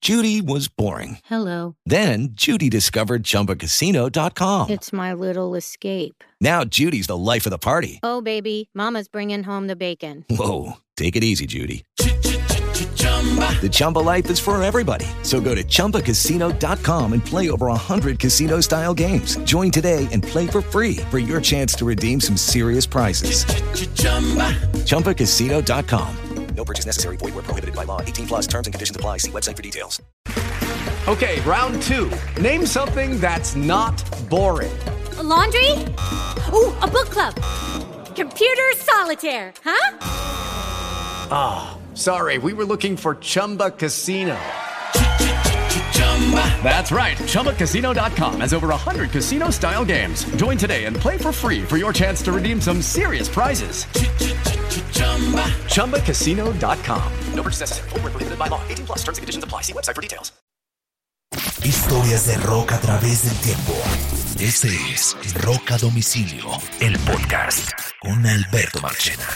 Judy was boring. Hello. Then Judy discovered ChumbaCasino.com. It's my little escape. Now Judy's the life of the party. Oh, baby, mama's bringing home the bacon. Whoa, take it easy, Judy. The Chumba life is for everybody. So go to ChumbaCasino.com and play over 100 casino-style games. Join today and play for free for your chance to redeem some serious prizes. ChumbaCasino.com. No purchase necessary. Void where prohibited by law. 18 plus terms and conditions apply. See website for details. Okay, round two. Name something that's not boring. A laundry? Ooh, a book club. Computer solitaire, huh? Ah, sorry, we were looking for Chumba Casino. That's right, ChumbaCasino.com has over 100 casino-style games. Join today and play for free for your chance to redeem some serious prizes. ChumbaCasino.com. No purchase necessary. Void where prohibited by law. 18 plus terms and conditions apply. See website for details. Historias de rock a través del tiempo. Este es Rock a Domicilio, el podcast con Alberto Marchena.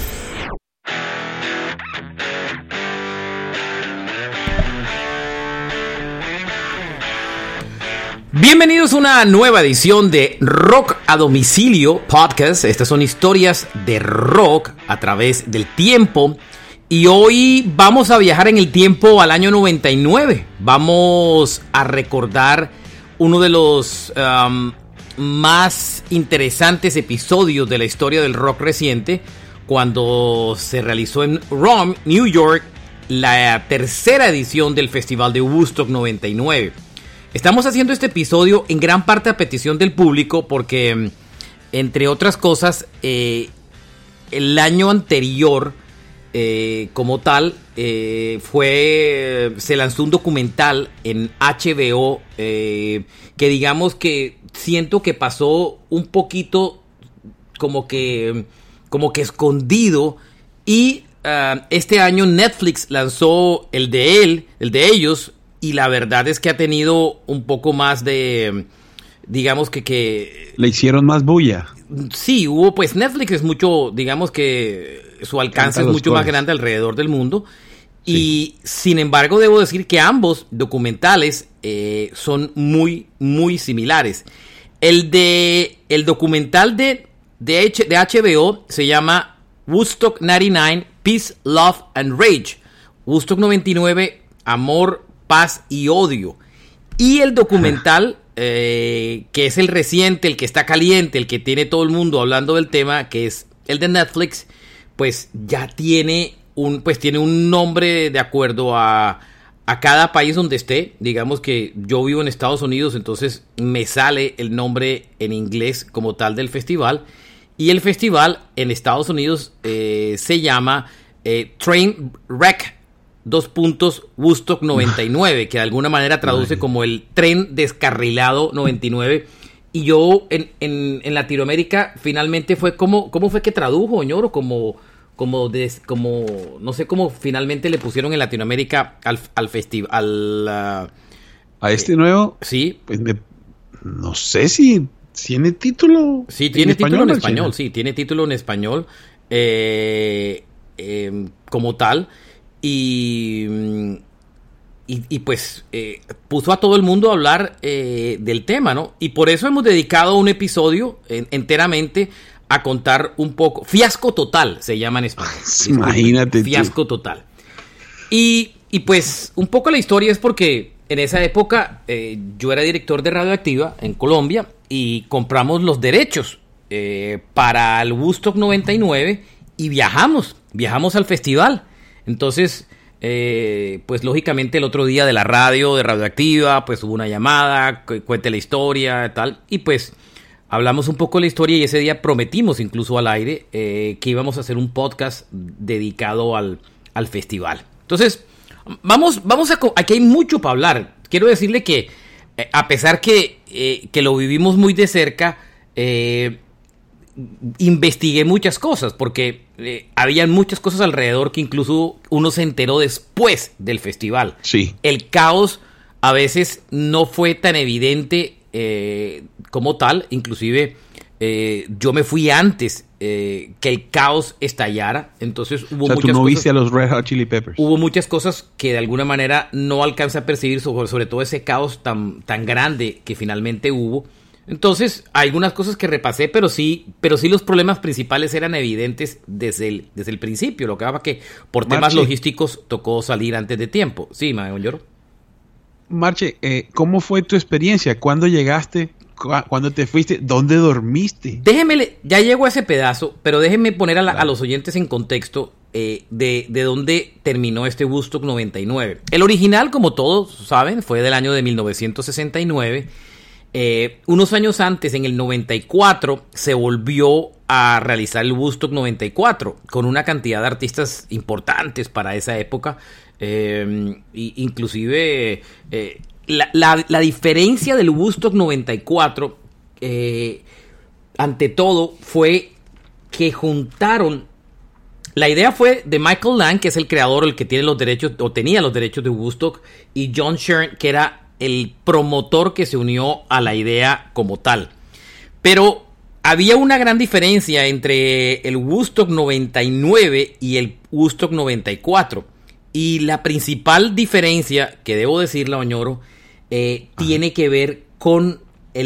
Bienvenidos a una nueva edición de Rock a Domicilio Podcast. Estas son historias de rock a través del tiempo. Y hoy vamos a viajar en el tiempo al año 99. Vamos a recordar uno de los más interesantes episodios de la historia del rock reciente, cuando se realizó en Rome, New York, la tercera edición del Festival de Woodstock 99. Estamos haciendo este episodio en gran parte a petición del público porque, entre otras cosas, el año anterior, como tal, se lanzó un documental en HBO que digamos que siento que pasó un poquito como que escondido, y este año Netflix lanzó el de ellos. Y la verdad es que ha tenido un poco más de, digamos que... Le hicieron más bulla. Sí, hubo, pues Netflix es mucho, digamos que su alcance es mucho más grande alrededor del mundo. Sí. Y sin embargo debo decir que ambos documentales son muy, muy similares. El documental de HBO se llama Woodstock 99, Peace, Love and Rage. Woodstock 99, Amor, Paz y Odio. Y el documental, que es el reciente, el que está caliente, el que tiene todo el mundo hablando del tema, que es el de Netflix, pues ya tiene un nombre de acuerdo a cada país donde esté. Digamos que yo vivo en Estados Unidos, entonces me sale el nombre en inglés como tal del festival. Y el festival en Estados Unidos se llama Trainwreck Woodstock 99, que de alguna manera traduce como el tren descarrilado 99. Y yo en Latinoamérica finalmente fue ¿cómo fue que tradujo, ñoro? Como no sé cómo finalmente le pusieron en Latinoamérica al festival. A este nuevo. Sí. Pues no sé si tiene título. Sí, tiene título en español. Sí, tiene título en español como tal. Y pues puso a todo el mundo a hablar del tema, ¿no? Y por eso hemos dedicado un episodio enteramente a contar un poco. Fiasco Total se llama en español. Imagínate. Fiasco Total. Y pues un poco la historia es porque en esa época yo era director de Radioactiva en Colombia y compramos los derechos para el Woodstock 99 y viajamos al festival. Entonces, pues lógicamente el otro día de la radio, de Radioactiva, pues hubo una llamada, cuente la historia, tal, y pues hablamos un poco de la historia y ese día prometimos incluso al aire que íbamos a hacer un podcast dedicado al festival. Entonces, vamos aquí hay mucho para hablar. Quiero decirle que a pesar que lo vivimos muy de cerca, investigué muchas cosas porque habían muchas cosas alrededor que incluso uno se enteró después del festival. Sí. El caos a veces no fue tan evidente como tal. Inclusive yo me fui antes que el caos estallara. Entonces hubo muchas tú no cosas, viste a los Red Hot Chili Peppers. Hubo muchas cosas que de alguna manera no alcanza a percibir, sobre todo ese caos tan grande que finalmente hubo. Entonces, hay algunas cosas que repasé, pero sí los problemas principales eran evidentes desde el principio. Lo que pasa que por temas logísticos tocó salir antes de tiempo. Sí, Don Lloro. Marche, ¿cómo fue tu experiencia? ¿Cuándo llegaste? ¿Cuándo te fuiste? ¿Dónde dormiste? Ya llego a ese pedazo, pero déjenme poner a los oyentes en contexto de dónde terminó este Woodstock 99. El original, como todos saben, fue del año de 1969. Unos años antes, en el 94, se volvió a realizar el Woodstock 94 con una cantidad de artistas importantes para esa época. Inclusive la diferencia del Woodstock 94 ante todo fue que juntaron, la idea fue de Michael Lang, que es el creador, el que tiene los derechos o tenía los derechos de Woodstock, y John Sheeran, que era el promotor que se unió a la idea como tal. Pero había una gran diferencia entre el Woodstock 99 y el Woodstock 94. Y la principal diferencia, que debo decirla, Oñoro, tiene que ver con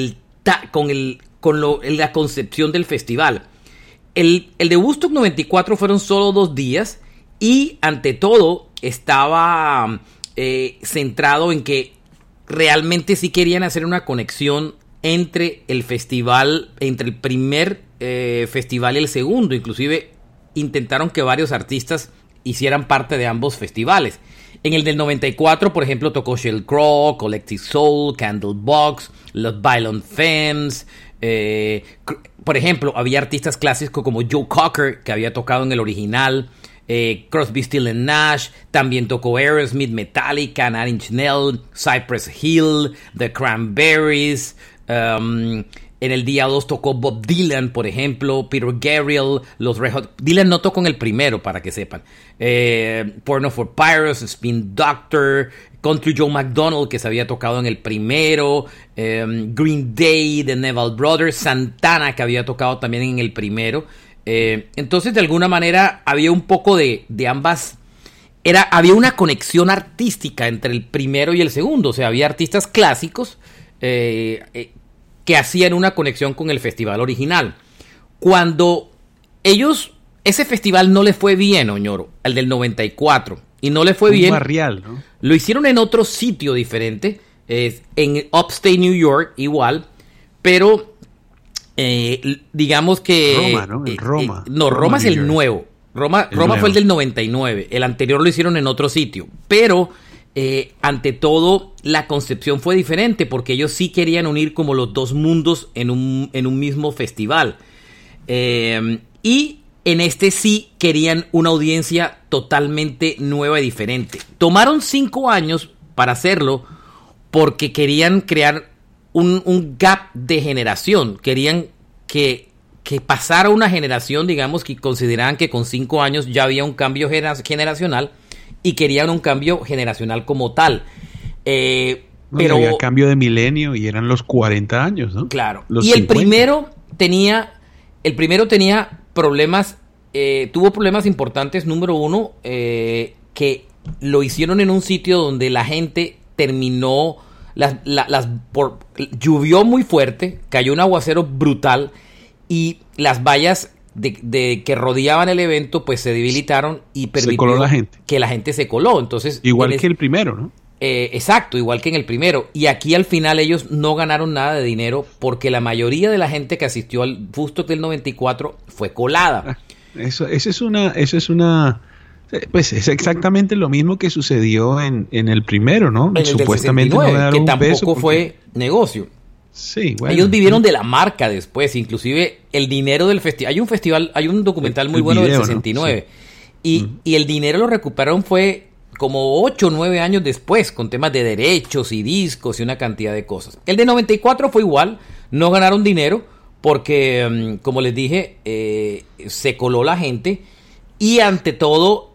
la concepción del festival. El de Woodstock 94 fueron solo 2 días y ante todo estaba centrado en que realmente sí querían hacer una conexión entre el festival, entre el primer festival y el segundo. Inclusive intentaron que varios artistas hicieran parte de ambos festivales. En el del 94, por ejemplo, tocó Sheryl Crow, Collective Soul, Candlebox, Los Violent Femmes. Por ejemplo, había artistas clásicos como Joe Cocker, que había tocado en el original. Crosby, Stills & Nash. También tocó Aerosmith, Metallica, Nine Inch Nails, Cypress Hill, The Cranberries. En el día 2 tocó Bob Dylan, por ejemplo, Peter Gabriel, los Red Hot. Dylan no tocó en el primero, para que sepan. Porno for Pyros, Spin Doctor, Country Joe McDonald, que se había tocado en el primero, Green Day, The Neville Brothers, Santana, que había tocado también en el primero. Entonces, de alguna manera, había un poco de ambas. Había una conexión artística entre el primero y el segundo. O sea, había artistas clásicos que hacían una conexión con el festival original. Cuando ese festival no le fue bien, Oñoro, el del 94, y no le fue bien, barrial, ¿no? Lo hicieron en otro sitio diferente, en Upstate New York, igual, pero digamos que Roma, ¿no? Roma es el nuevo. Roma fue el del 99. El anterior lo hicieron en otro sitio, pero ante todo la concepción fue diferente, porque ellos sí querían unir como los dos mundos en un mismo festival, y en este sí querían una audiencia totalmente nueva y diferente. Tomaron 5 años para hacerlo porque querían crear un gap de generación. Querían que pasara una generación, digamos, que consideraban que con 5 años ya había un cambio generacional, y querían un cambio generacional como tal. Pero había cambio de milenio y eran los 40 años, ¿no? Claro. Los y 50. el primero tenía problemas, tuvo problemas importantes. Número uno, que lo hicieron en un sitio donde la gente terminó, llovió muy fuerte, cayó un aguacero brutal, y las vallas que rodeaban el evento pues se debilitaron y permitió coló la gente. Que la gente se coló. Entonces, igual que el primero, ¿no? Exacto, igual que en el primero. Y aquí al final ellos no ganaron nada de dinero, porque la mayoría de la gente que asistió al Woodstock del 94 fue colada. Eso es una pues es exactamente lo mismo que sucedió en el primero, ¿no? En supuestamente el del 69, no ganaron que un tampoco peso porque fue negocio. Sí, bueno. Ellos vivieron de la marca después, inclusive el dinero del festival. Hay un documental muy bueno del 69, ¿no? Sí. Y el dinero lo recuperaron fue como 8 o 9 años después, con temas de derechos y discos y una cantidad de cosas. El de 94 fue igual, no ganaron dinero porque, como les dije, se coló la gente, y ante todo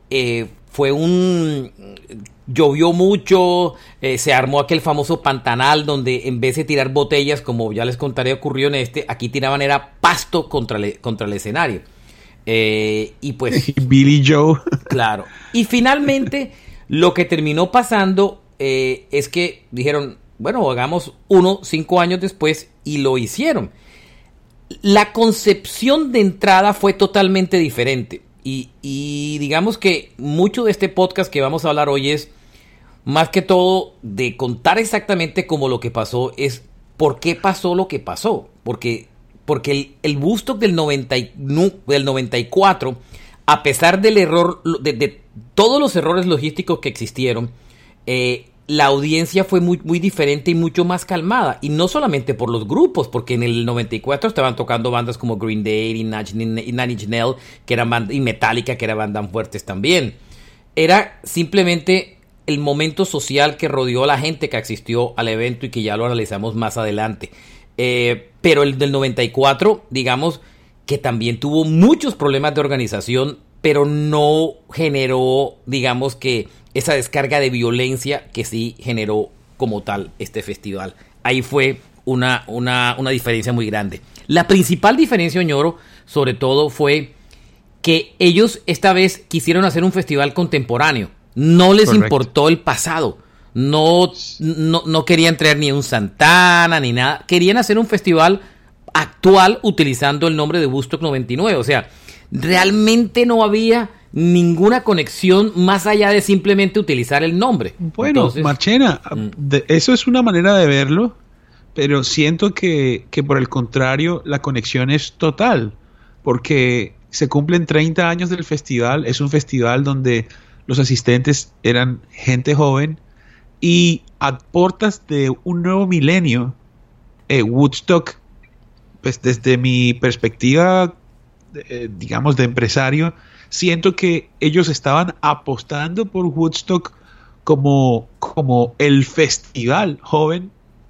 llovió mucho, se armó aquel famoso pantanal donde en vez de tirar botellas, como ya les contaré ocurrió en aquí tiraban era pasto contra el escenario. Y pues... Billy Joe. Claro. Y finalmente, lo que terminó pasando es que dijeron, bueno, hagamos 5 años después, y lo hicieron. La concepción de entrada fue totalmente diferente. Y digamos que mucho de este podcast que vamos a hablar hoy es, más que todo, de contar exactamente cómo lo que pasó, es por qué pasó lo que pasó. Porque el Woodstock del 94, a pesar del error, de todos los errores logísticos que existieron, la audiencia fue muy, muy diferente y mucho más calmada. Y no solamente por los grupos, porque en el 94 estaban tocando bandas como Green Day y Nine Inch Nails, que eran y Metallica, que eran bandas fuertes también. Era simplemente el momento social que rodeó a la gente que asistió al evento y que ya lo analizamos más adelante. Pero el del 94, digamos, que también tuvo muchos problemas de organización, pero no generó, digamos, que esa descarga de violencia que sí generó como tal este festival. Ahí fue una diferencia muy grande. La principal diferencia, Oñoro, sobre todo, fue que ellos esta vez quisieron hacer un festival contemporáneo. No les importó el pasado. No querían traer ni un Santana ni nada. Querían hacer un festival actual utilizando el nombre de Woodstock 99. O sea, realmente no había ninguna conexión más allá de simplemente utilizar el nombre. Bueno, entonces, Marchena, eso es una manera de verlo, pero siento que por el contrario la conexión es total, porque se cumplen 30 años del festival. Es un festival donde los asistentes eran gente joven, y a puertas de un nuevo milenio, Woodstock, pues desde mi perspectiva, digamos, de empresario, siento que ellos estaban apostando por Woodstock como el festival joven,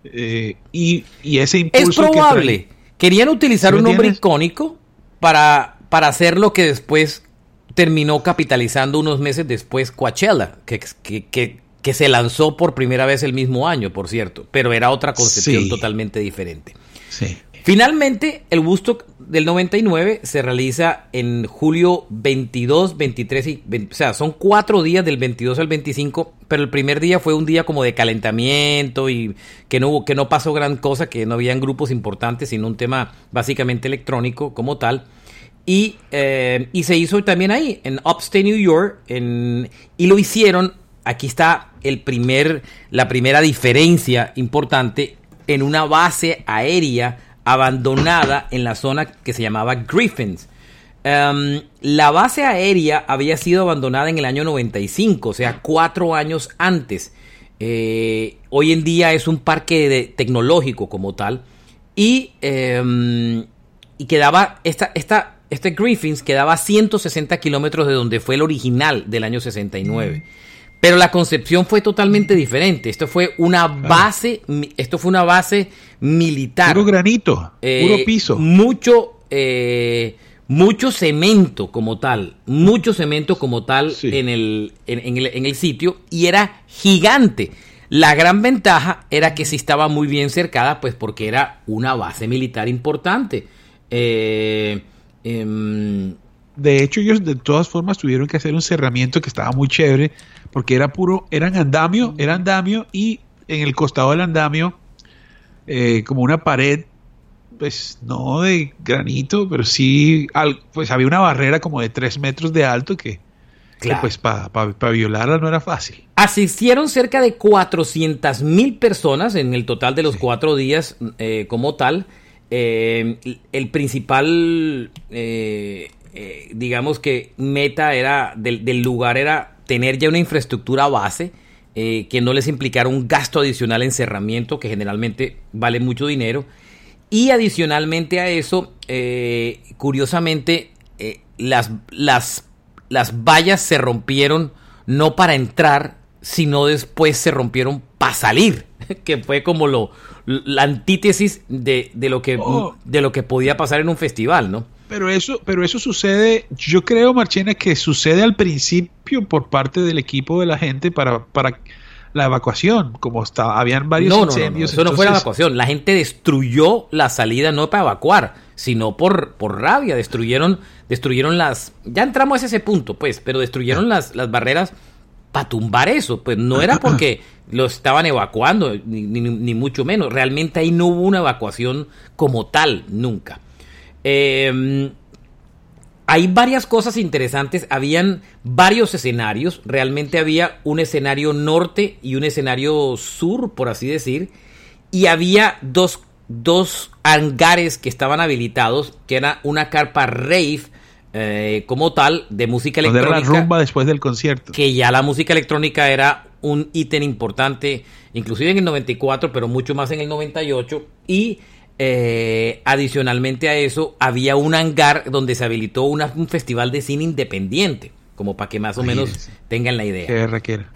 y ese impulso. Es probable. Querían utilizar un nombre icónico para hacer lo que después terminó capitalizando unos meses después Coachella, que se lanzó por primera vez el mismo año, por cierto, pero era otra concepción totalmente diferente. Sí. Finalmente, el Woodstock del 99 se realiza en julio 22, 23 y 20, o sea, son 4 días del 22 al 25, pero el primer día fue un día como de calentamiento y que no pasó gran cosa, que no habían grupos importantes, sino un tema básicamente electrónico como tal. Y se hizo también ahí, en Upstate New York, y lo hicieron, aquí está la primera diferencia importante, en una base aérea abandonada en la zona que se llamaba Griffins. La base aérea había sido abandonada en el año 95, o sea, 4 años antes. Hoy en día es un parque tecnológico como tal, y quedaba este Griffins quedaba a 160 kilómetros de donde fue el original del año 69. Pero la concepción fue totalmente diferente. Esto fue una base militar. Puro granito, puro piso. Mucho cemento como tal. Sí. en el sitio, y era gigante. La gran ventaja era que sí estaba muy bien cercada, pues porque era una base militar importante. De hecho, ellos de todas formas tuvieron que hacer un cerramiento que estaba muy chévere, porque era andamio, y en el costado del andamio, como una pared, pues no de granito, pero sí, pues había una barrera como de 3 metros de alto que pues para violarla no era fácil. Asistieron cerca de 400,000 personas en el total de los 4 días como tal. El principal digamos que meta del lugar era tener ya una infraestructura base, que no les implicara un gasto adicional en cerramiento, que generalmente vale mucho dinero. Y adicionalmente a eso, curiosamente, las vallas se rompieron no para entrar, sino después se rompieron para salir, que fue como la antítesis de lo que podía pasar en un festival, ¿no? Pero eso sucede, yo creo, Marchena, que sucede al principio por parte del equipo de la gente para la evacuación, como habían varios incendios. Eso no fue la evacuación, la gente destruyó la salida no para evacuar, sino por rabia. Destruyeron las... Ya entramos a ese punto, pues, pero destruyeron las barreras para tumbar eso. Pues no era porque lo estaban evacuando, ni mucho menos. Realmente ahí no hubo una evacuación como tal, nunca. Hay varias cosas interesantes, habían varios escenarios, realmente había un escenario norte y un escenario sur, por así decir, y había dos hangares que estaban habilitados, que era una carpa rave, como tal, de música electrónica. Era la rumba después del concierto. Que ya la música electrónica era un ítem importante, inclusive en el 94, pero mucho más en el 98, y... adicionalmente a eso había un hangar donde se habilitó un festival de cine independiente, como para que más o menos tengan la idea. ¿Qué requiere?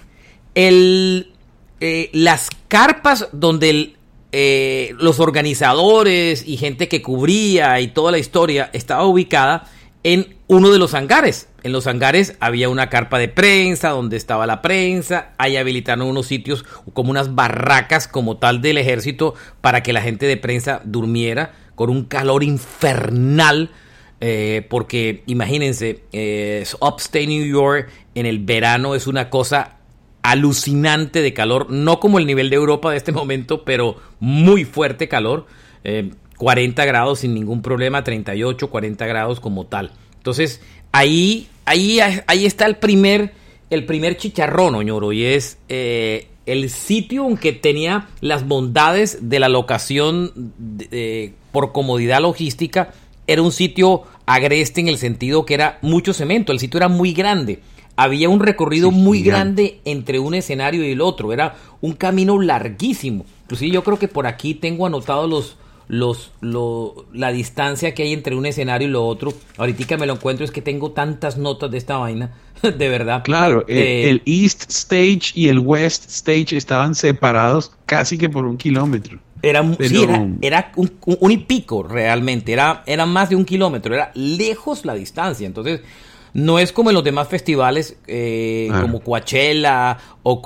Las carpas donde los organizadores y gente que cubría y toda la historia estaba ubicada en uno de los hangares. En los hangares había una carpa de prensa donde estaba la prensa. Ahí habilitaron unos sitios como unas barracas como tal del ejército para que la gente de prensa durmiera con un calor infernal. Porque imagínense, Upstate New York en el verano es una cosa alucinante de calor. No como el nivel de Europa de este momento, pero muy fuerte calor. 40 grados sin ningún problema, 38, 40 grados como tal. Entonces, ahí está el primer chicharrón, Oñoro, y es el sitio, aunque tenía las bondades de la locación por comodidad logística, era un sitio agreste en el sentido que era mucho cemento, el sitio era muy grande. Había un recorrido muy grande entre un escenario y el otro, era un camino larguísimo. Inclusive yo creo que por aquí tengo anotados la distancia que hay entre un escenario y lo otro. Ahorita me lo encuentro, es que tengo tantas notas de esta vaina, de verdad. Claro, el East Stage y el West Stage estaban separados casi que por 1 kilómetro. Era un y pico realmente, era más de 1 kilómetro, era lejos la distancia. Entonces no es como en los demás festivales, como Coachella o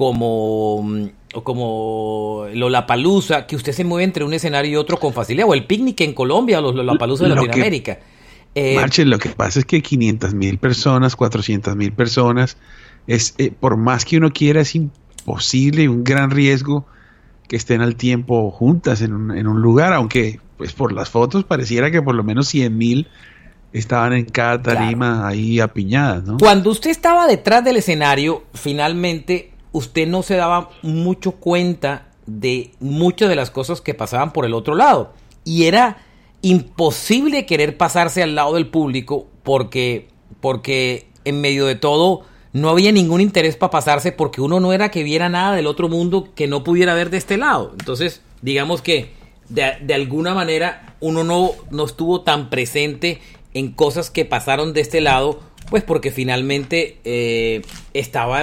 como Lollapalooza, que usted se mueve entre un escenario y otro con facilidad, o el picnic en Colombia, o los Lollapalooza de Latinoamérica. Marche, lo que pasa es que 500,000 personas, 400,000 personas, por más que uno quiera, es imposible, un gran riesgo que estén al tiempo juntas en un lugar, aunque pues por las fotos pareciera que por lo menos 100,000 estaban en cada tarima ahí apiñadas, ¿no? Cuando usted estaba detrás del escenario, finalmente usted no se daba mucho cuenta de muchas de las cosas que pasaban por el otro lado. Y era imposible querer pasarse al lado del público porque en medio de todo no había ningún interés para pasarse, porque uno no era que viera nada del otro mundo que no pudiera ver de este lado. Entonces, digamos que de alguna manera uno no estuvo tan presente en cosas que pasaron de este lado, pues porque finalmente estaba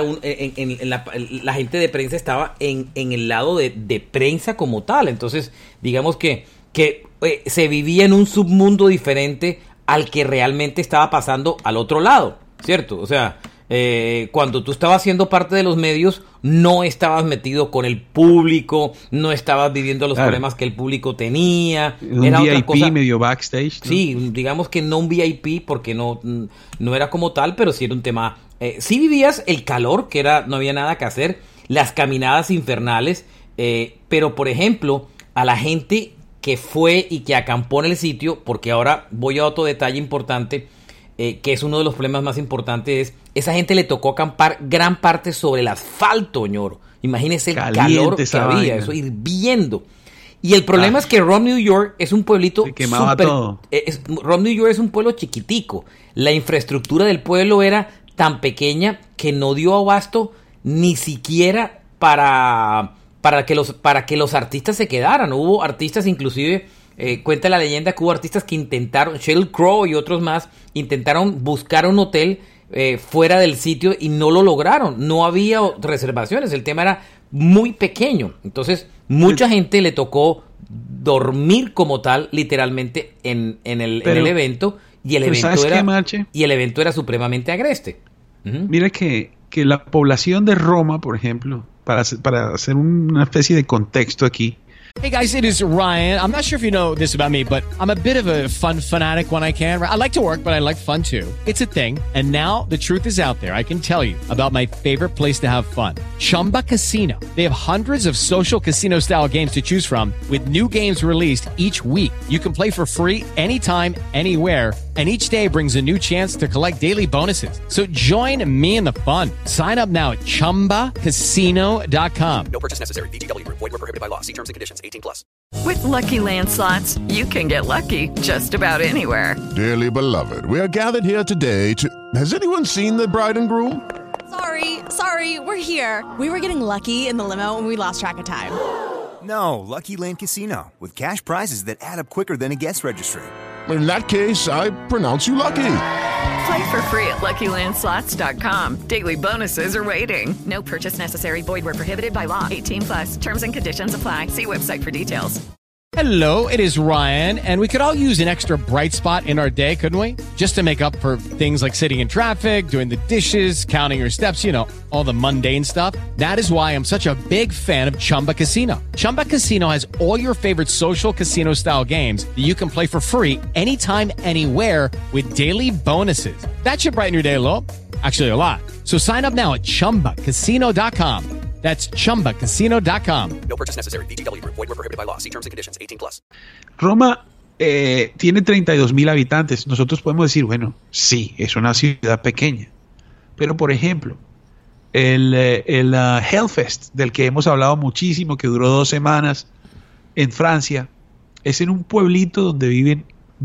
la gente de prensa estaba en el lado de prensa como tal. Entonces, digamos que se vivía en un submundo diferente al que realmente estaba pasando al otro lado, ¿cierto? O sea, cuando tú estabas siendo parte de los medios, no estabas metido con el público, no estabas viviendo los problemas que el público tenía. Un era VIP, otra cosa, medio backstage, ¿no? Sí, digamos que no un VIP, porque no era como tal, pero sí era un tema. Sí vivías el calor, que no había nada que hacer, las caminadas infernales, pero por ejemplo, a la gente que fue y que acampó en el sitio, porque ahora voy a otro detalle importante, que es uno de los problemas más importantes, esa gente le tocó acampar gran parte sobre el asfalto, ñoro. Imagínese el calor que había, eso hirviendo. Y el problema es que Rome, New York es un pueblito todo. Rome, New York es un pueblo chiquitico. La infraestructura del pueblo era tan pequeña que no dio abasto ni siquiera para que los artistas se quedaran. Hubo artistas inclusive... cuenta la leyenda que hubo artistas que intentaron, Sheryl Crow y otros más, intentaron buscar un hotel fuera del sitio y no lo lograron. No había reservaciones, el tema era muy pequeño. Entonces, mucha gente le tocó dormir como tal, literalmente, en el evento, y el evento era supremamente agreste. Mira que la población de Roma, por ejemplo, para hacer una especie de contexto aquí, Hey guys, it is Ryan. I'm not sure if you know this about me, but I'm a bit of a fun fanatic when I can. I like to work, but I like fun too. It's a thing. And now the truth is out there. I can tell you about my favorite place to have fun. Chumba Casino. They have hundreds of social casino style games to choose from with new games released each week. You can play for free anytime, anywhere. And each day brings a new chance to collect daily bonuses. So join me in the fun. Sign up now at ChumbaCasino.com. No purchase necessary. VGW. Void where prohibited by law. See terms and conditions. 18+. With Lucky Land Slots, you can get lucky just about anywhere. Dearly beloved, we are gathered here today to... Has anyone seen the bride and groom? Sorry, we're here. We were getting lucky in the limo and we lost track of time. No, Lucky Land Casino, with cash prizes that add up quicker than a guest registry. In that case, I pronounce you lucky. Play for free at LuckyLandSlots.com. Daily bonuses are waiting. No purchase necessary. Void where prohibited by law. 18+. Terms and conditions apply. See website for details. Hello, it is Ryan, and we could all use an extra bright spot in our day, couldn't we? Just to make up for things like sitting in traffic, doing the dishes, counting your steps, you know, all the mundane stuff. That is why I'm such a big fan of Chumba Casino. Chumba Casino has all your favorite social casino-style games that you can play for free anytime, anywhere with daily bonuses. That should brighten your day a little. Actually, a lot. So sign up now at ChumbaCasino.com. That's ChumbaCasino.com. No purchase necessary. VGW. Void where prohibited by law. See terms and conditions. 18+. Roma tiene 32,000 habitantes. Nosotros podemos decir, bueno, sí, es una ciudad pequeña. Pero, por ejemplo, el Hellfest, del que hemos hablado muchísimo, que duró 2 semanas en Francia, es en un pueblito donde viven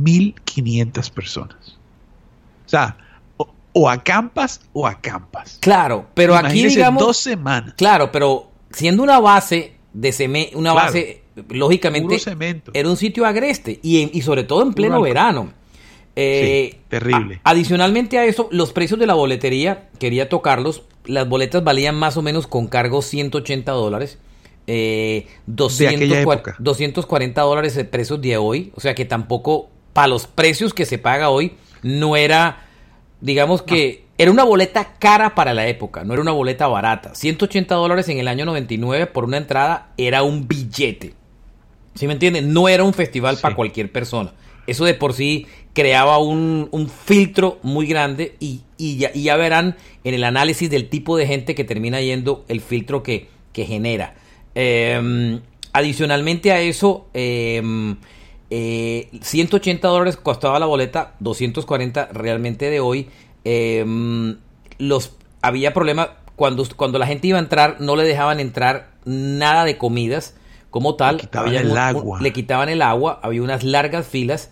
1,500 personas. O sea, o acampas o acampas. Claro, pero imagínese, aquí digamos 2 semanas. Claro, pero siendo una base de cemento, base lógicamente era un sitio agreste y sobre todo en pleno verano. Sí, terrible. Adicionalmente a eso, los precios de la boletería, quería tocarlos. Las boletas valían más o menos con cargo $180. De aquella época. $240 de precios de hoy. O sea que tampoco, para los precios que se paga hoy, no era... Digamos que era una boleta cara para la época, no era una boleta barata. $180 en el año 99 por una entrada era un billete. ¿Sí me entienden? No era un festival para cualquier persona. Eso de por sí creaba un filtro muy grande y ya verán en el análisis del tipo de gente que termina yendo el filtro que genera. Adicionalmente a eso... $180 costaba la boleta, 240 realmente de hoy. Había problemas cuando la gente iba a entrar, no le dejaban entrar nada de comidas como tal. Le quitaban el agua, había unas largas filas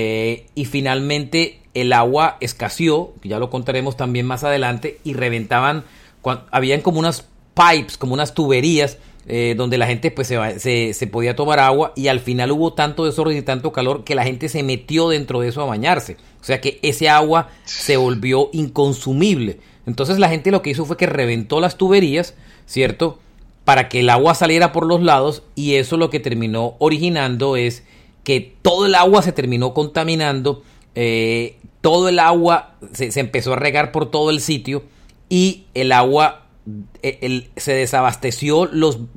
y finalmente el agua escaseó, ya lo contaremos también más adelante, y reventaban, habían como unas pipes, como unas tuberías donde la gente pues se podía tomar agua, y al final hubo tanto desorden y tanto calor que la gente se metió dentro de eso a bañarse. O sea que ese agua se volvió inconsumible. Entonces la gente lo que hizo fue que reventó las tuberías, ¿cierto? Para que el agua saliera por los lados, y eso lo que terminó originando es que todo el agua se terminó contaminando, todo el agua se empezó a regar por todo el sitio, y el agua... se desabasteció,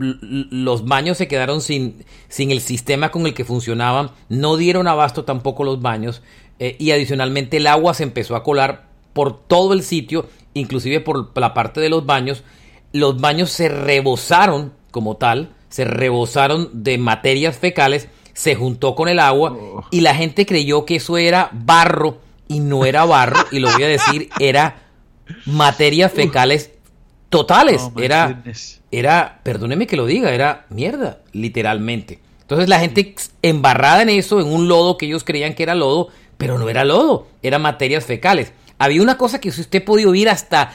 los baños se quedaron sin el sistema con el que funcionaban, no dieron abasto tampoco los baños, y adicionalmente el agua se empezó a colar por todo el sitio, inclusive por la parte de los baños se rebosaron como tal, se rebosaron de materias fecales, se juntó con el agua y la gente creyó que eso era barro, y no era barro, y lo voy a decir, era materias fecales totales. Era, perdóneme que lo diga, era mierda, literalmente. Entonces la gente embarrada en eso, en un lodo que ellos creían que era lodo, pero no era lodo, eran materias fecales. Había una cosa que si usted podía ir hasta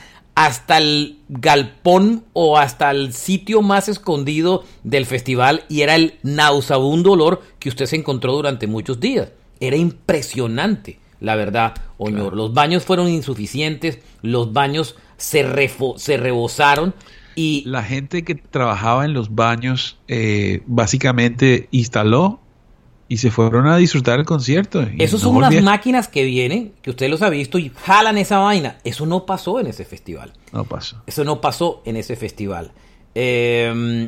el galpón o hasta el sitio más escondido del festival, y era el nauseabundo olor que usted se encontró durante muchos días. Era impresionante, la verdad, Oñoro. Claro. Los baños fueron insuficientes, los baños se rebosaron, y la gente que trabajaba en los baños básicamente instaló y se fueron a disfrutar el concierto. Esos son unas máquinas que vienen, que usted los ha visto, y jalan esa vaina. Eso no pasó en ese festival. No pasó. Eso no pasó en ese festival.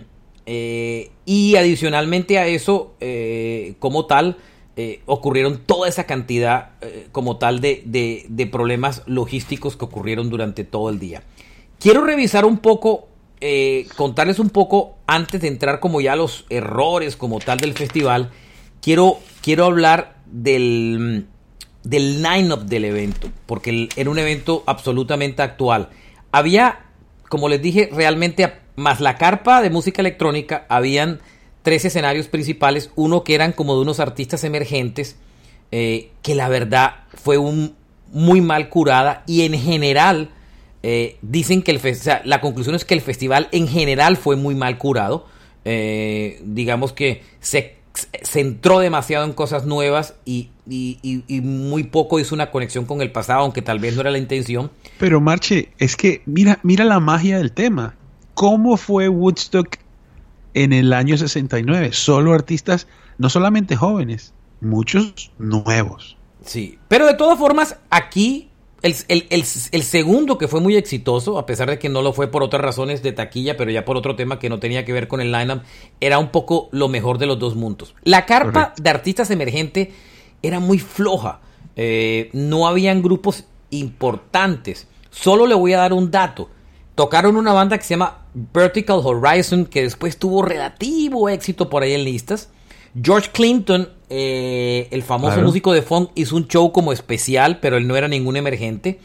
y adicionalmente a eso, como tal, ocurrieron toda esa cantidad como tal de problemas logísticos que ocurrieron durante todo el día. Quiero revisar un poco, contarles un poco antes de entrar como ya a los errores como tal del festival. Quiero hablar del line-up del evento, porque era un evento absolutamente actual. Había, como les dije, realmente, más la carpa de música electrónica, habían 3 escenarios principales, uno que eran como de unos artistas emergentes, que la verdad fue muy mal curada, y en general dicen que la conclusión es que el festival en general fue muy mal curado. Digamos que se entró demasiado en cosas nuevas y muy poco hizo una conexión con el pasado, aunque tal vez no era la intención. Pero Marche, es que mira la magia del tema. ¿Cómo fue Woodstock en el año 69? Solo artistas, no solamente jóvenes, muchos nuevos. Sí, pero de todas formas, aquí el segundo, que fue muy exitoso, a pesar de que no lo fue por otras razones de taquilla, pero ya por otro tema que no tenía que ver con el line-up, era un poco lo mejor de los dos mundos. La carpa Correcto. De artistas emergentes era muy floja. No habían grupos importantes. Solo le voy a dar un dato. Tocaron una banda que se llama Vertical Horizon, que después tuvo relativo éxito por ahí en listas. George Clinton, el famoso músico de funk, hizo un show como especial, pero él no era ningún emergente.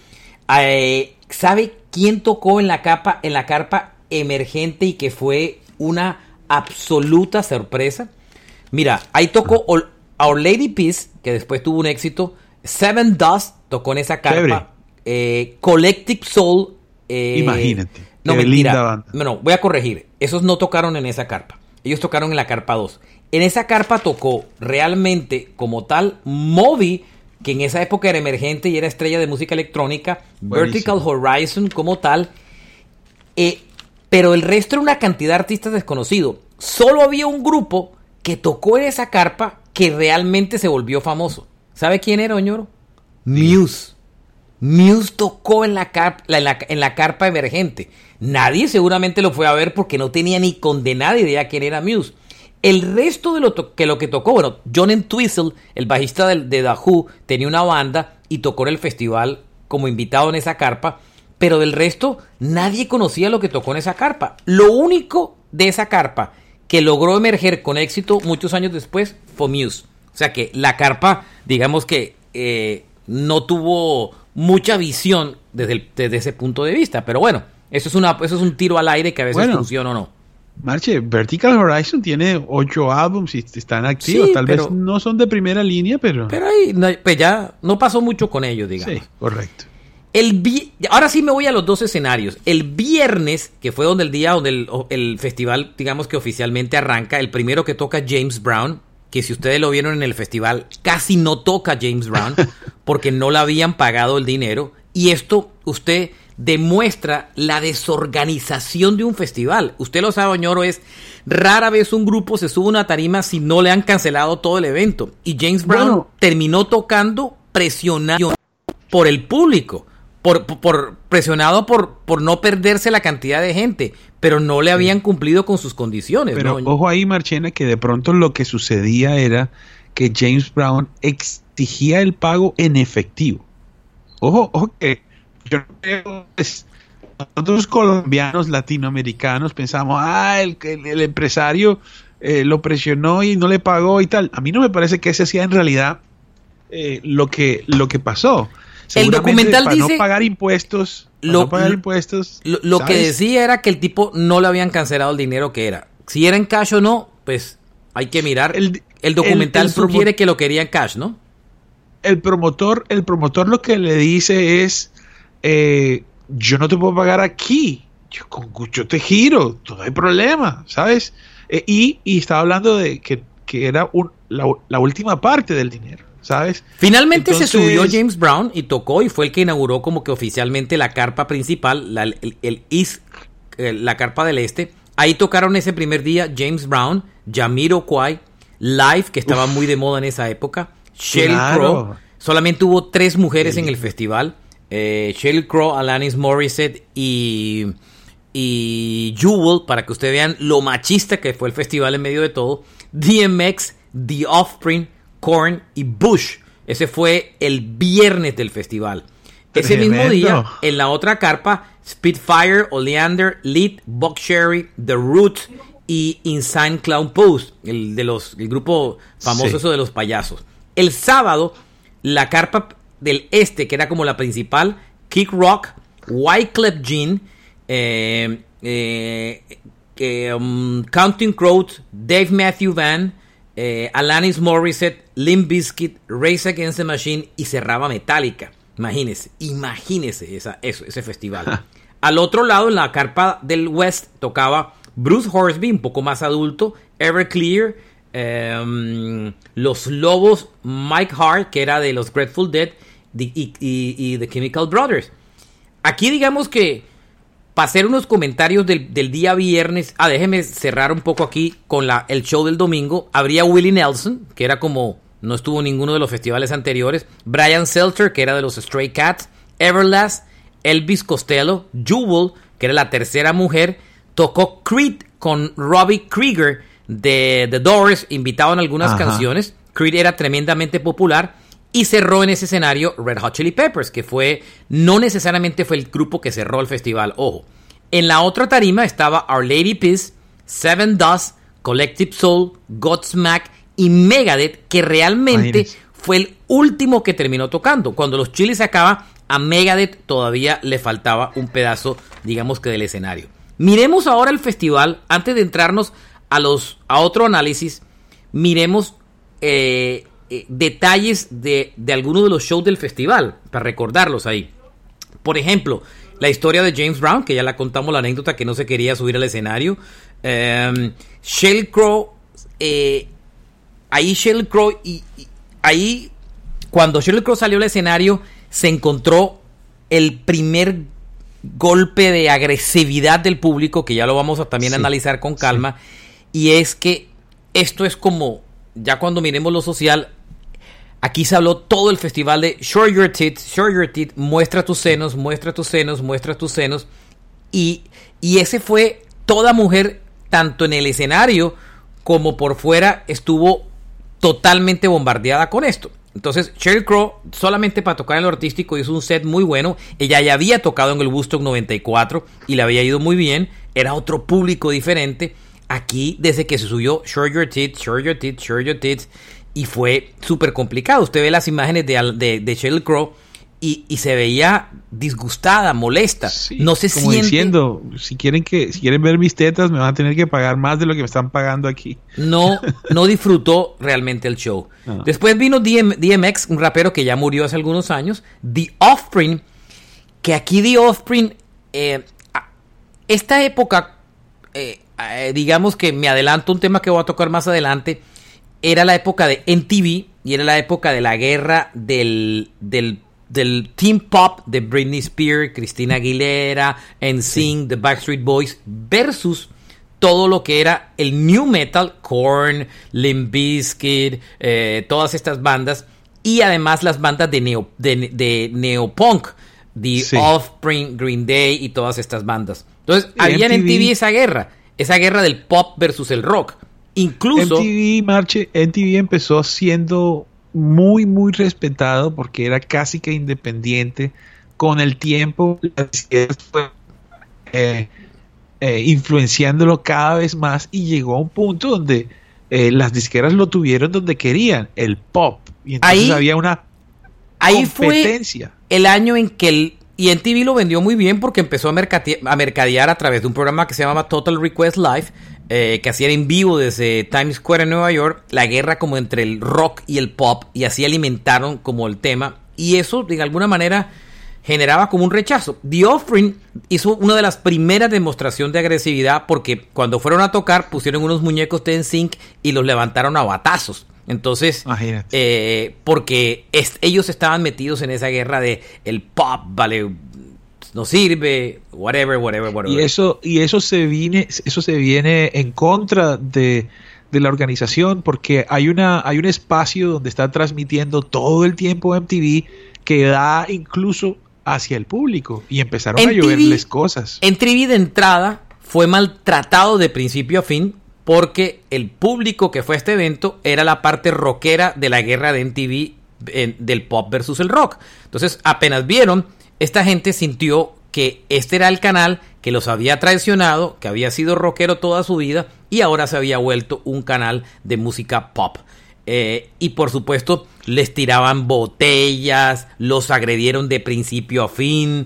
¿Sabe quién tocó en la carpa emergente y que fue una absoluta sorpresa? Mira, ahí tocó Our Lady Peace, que después tuvo un éxito. Seven Dust tocó en esa carpa. Collective Soul. Imagínate. No, mentira. No, voy a corregir. Esos no tocaron en esa carpa. Ellos tocaron en la carpa 2. En esa carpa tocó realmente como tal Moby, que en esa época era emergente y era estrella de música electrónica. Buenísimo. Vertical Horizon como tal. Pero el resto era una cantidad de artistas desconocidos. Solo había un grupo que tocó en esa carpa que realmente se volvió famoso. ¿Sabe quién era, Oñoro? Muse. Muse tocó en la carpa emergente. Nadie seguramente lo fue a ver porque no tenía ni condenada idea quién era Muse. El resto de lo que tocó, bueno, John Entwistle, el bajista de The Who, tenía una banda y tocó en el festival como invitado en esa carpa, pero del resto nadie conocía lo que tocó en esa carpa. Lo único de esa carpa que logró emerger con éxito muchos años después fue Muse. O sea que la carpa, digamos que no tuvo mucha visión desde ese punto de vista, pero bueno, eso es un tiro al aire que a veces funciona o no. Marche, Vertical Horizon tiene 8 álbumes y están activos, sí, tal vez no son de primera línea, pero ahí pues ya no pasó mucho con ellos, digamos. Sí, correcto. Ahora sí me voy a los dos escenarios. El viernes, que fue donde el festival, digamos que oficialmente arranca, el primero que toca James Brown, que si ustedes lo vieron en el festival, casi no toca James Brown porque no le habían pagado el dinero. Y esto usted demuestra la desorganización de un festival. Usted lo sabe, Oñoro, es rara vez un grupo se sube a una tarima si no le han cancelado todo el evento. Y James Brown terminó tocando presionado por el público, presionado por no perderse la cantidad de gente, pero no le habían cumplido con sus condiciones. Pero ¿no? Ojo ahí, Marchena, que de pronto lo que sucedía era que James Brown exigía el pago en efectivo. Ojo que yo creo que nosotros colombianos, latinoamericanos, pensamos, el empresario lo presionó y no le pagó y tal. A mí no me parece que ese sea en realidad lo que pasó. El documental para dice no pagar impuestos. Lo que decía era que el tipo no le habían cancelado el dinero que era. Si era en cash o no, pues hay que mirar. El documental sugiere que lo quería en cash, ¿no? El promotor lo que le dice es, yo no te puedo pagar aquí, yo te giro, no hay problema, ¿sabes? Y estaba hablando de que era la última parte del dinero, ¿sabes? Finalmente entonces, se subió James Brown y tocó y fue el que inauguró como que oficialmente la carpa principal, la carpa del este. Ahí tocaron ese primer día James Brown, Jamiroquai, Live, que estaba muy de moda en esa época, Sheryl Crow. Solamente hubo 3 mujeres en el festival, Sheryl Crow, Alanis Morissette y y Jewel, para que ustedes vean lo machista que fue el festival en medio de todo. DMX, The Offspring, Korn y Bush. Ese fue el viernes del festival. Ese mismo día, en la otra carpa, Spitfire, Oleander, Lead, Buckcherry, The Roots y Insane Clown Pose, el grupo famoso eso de los payasos. El sábado, la carpa del este, que era como la principal, Kick Rock, Wyclef Jean, Counting Crows, Dave Matthew Band, Alanis Morissette, Limp Bizkit, Rage Against the Machine y cerraba Metallica. Imagínese ese festival. Al otro lado, en la carpa del West, tocaba Bruce Hornsby, un poco más adulto, Everclear, Los Lobos, Mike Hart, que era de los Grateful Dead, y The Chemical Brothers. Aquí digamos que para hacer unos comentarios del día viernes, déjeme cerrar un poco aquí con el show del domingo. Habría Willie Nelson, que era como, no estuvo en ninguno de los festivales anteriores, Brian Seltzer, que era de los Stray Cats, Everlast, Elvis Costello, Jewel, que era la tercera mujer, tocó Creed con Robbie Krieger de The Doors, invitado en algunas canciones. Creed era tremendamente popular. Y cerró en ese escenario Red Hot Chili Peppers, que no necesariamente fue el grupo que cerró el festival, ojo. En la otra tarima estaba Our Lady Peace, Seven Dust, Collective Soul, Godsmack y Megadeth, que realmente fue el último que terminó tocando. Cuando los Chili se acaba, a Megadeth todavía le faltaba un pedazo, digamos que del escenario. Miremos ahora el festival, antes de entrarnos a otro análisis, miremos detalles de algunos de los shows del festival, para recordarlos ahí. Por ejemplo, la historia de James Brown, que ya la contamos, la anécdota que no se quería subir al escenario. Sheryl Crow, ahí cuando Sheryl Crow salió al escenario, se encontró el primer golpe de agresividad del público, que ya lo vamos a también analizar con calma, y es que esto es como, ya cuando miremos lo social, aquí se habló todo el festival de show your teeth, muestra tus senos, muestra tus senos, muestra tus senos. Y ese fue toda mujer, tanto en el escenario como por fuera, estuvo totalmente bombardeada con esto. Entonces, Sheryl Crow, solamente para tocar en lo artístico, hizo un set muy bueno. Ella ya había tocado en el Woodstock 94 y le había ido muy bien. Era otro público diferente. Aquí, desde que se subió, show your teeth, y fue súper complicado. Usted ve las imágenes de Sheryl Crow y se veía disgustada, molesta. No se como siente... diciendo, si quieren ver mis tetas, me van a tener que pagar más de lo que me están pagando aquí. No disfrutó realmente el show. Después vino DMX, un rapero que ya murió hace algunos años. The Offspring, que aquí The Offspring, esta época, digamos que me adelanto un tema que voy a tocar más adelante. Era la época de MTV y era la época de la guerra del teen pop de Britney Spears, Christina Aguilera, NSYNC, The Backstreet Boys, versus todo lo que era el new metal, Korn, Limp Bizkit, todas estas bandas, y además las bandas de neopunk, The Offspring, Green Day y todas estas bandas. Entonces, había en MTV esa guerra del pop versus el rock. Incluso MTV empezó siendo muy muy respetado porque era casi que independiente. Con el tiempo influenciándolo cada vez más, y llegó a un punto donde las disqueras lo tuvieron donde querían, el pop, y entonces había una competencia. Fue el año en que y MTV lo vendió muy bien porque empezó a mercadear a través de un programa que se llamaba Total Request Live, que hacían en vivo desde Times Square en Nueva York, la guerra como entre el rock y el pop, y así alimentaron como el tema, y eso de alguna manera generaba como un rechazo. The Offspring hizo una de las primeras demostraciones de agresividad porque cuando fueron a tocar pusieron unos muñecos de NSYNC y los levantaron a batazos. Entonces, porque ellos estaban metidos en esa guerra de el pop, vale, no sirve, whatever. Y eso se viene en contra de la organización, porque hay un espacio donde está transmitiendo todo el tiempo MTV que da incluso hacia el público y empezaron a lloverles cosas. MTV de entrada fue maltratado de principio a fin porque el público que fue a este evento era la parte rockera de la guerra de MTV del pop versus el rock. Entonces, apenas vieron, esta gente sintió que este era el canal que los había traicionado, que había sido rockero toda su vida y ahora se había vuelto un canal de música pop. Y por supuesto les tiraban botellas, los agredieron de principio a fin.